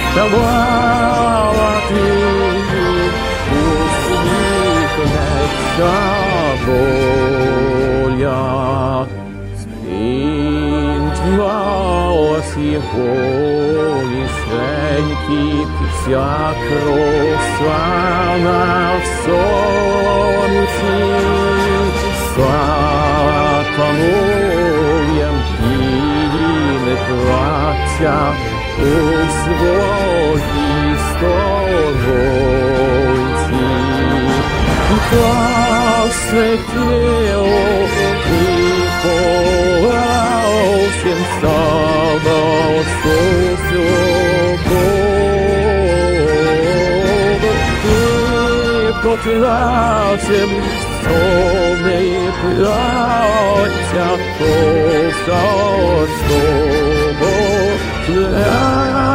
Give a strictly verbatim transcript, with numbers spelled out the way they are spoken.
Слава Ти, усміхнеться воля. Спінчвалась його лишеньки, вся краса на сонці. Слава пануєм і не плача у своїй сторонці. Так святило і полавшим стало свободу. І потрачем сонний плаття, то за собою.